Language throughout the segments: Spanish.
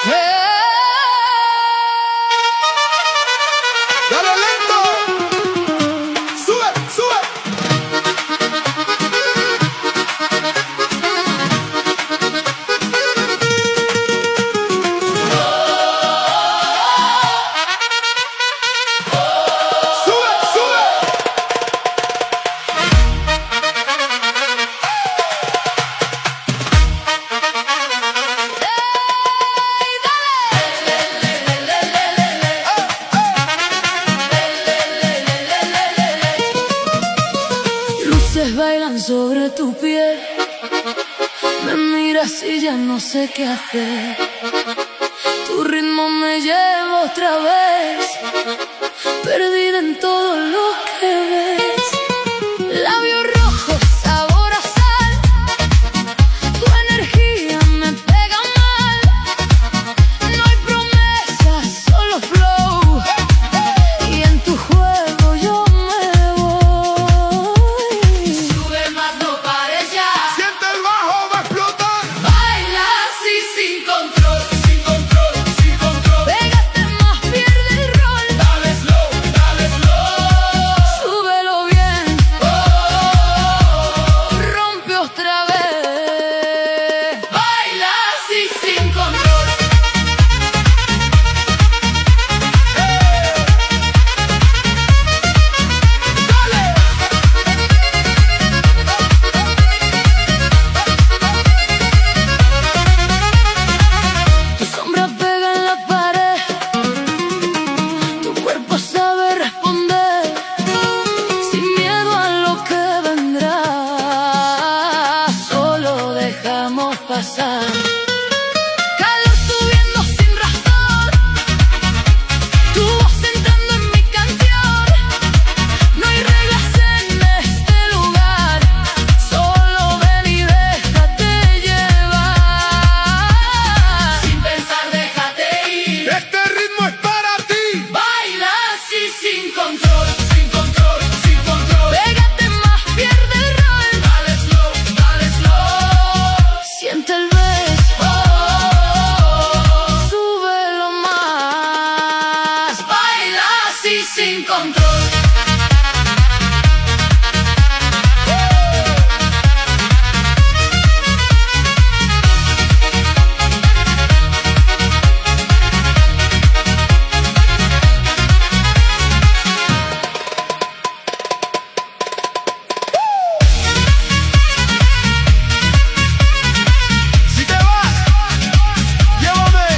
Dale lento. Sube, sube. Sube, sube. Luces bailan sobre tu piel, me miras y ya no sé qué hacer. Tu ritmo me lleva otra vez, perdida en todo lo que ves. Labios rojos, sabor a sal, tu energía me pega mal. No hay promesas, solo flow, y en tu juego yo me voy. Sube más, no pares ya. Siente el bajo, va a explotar. Baila así sin control, sin control, sin control. Pégate más, pierde el rol. Dale slow, dale slow. Súbelo bien, rompe otra vez. Baila así sin control. Tu sombra pega en la pared, tu cuerpo sabe responder, sin miedo a lo que vendrá. Solo dejamos pasar. Calor subiendo sin razón, tu voz entrando en mi canción. No hay reglas en este lugar, solo ven y déjate llevar. Sin pensar, déjate ir. Este ritmo es para ti. Baila así sin control, sin control, sin control. Pégate más, pierde el rol. Dale slow, dale slow. Siente el beso, súbelo más. Baila así sin control. Si te vas, llévame.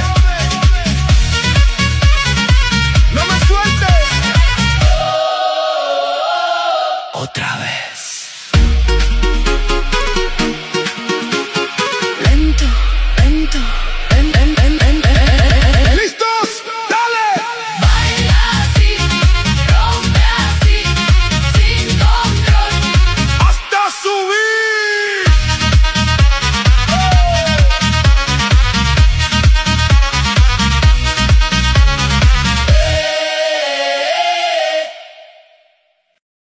No me sueltes. Otra vez.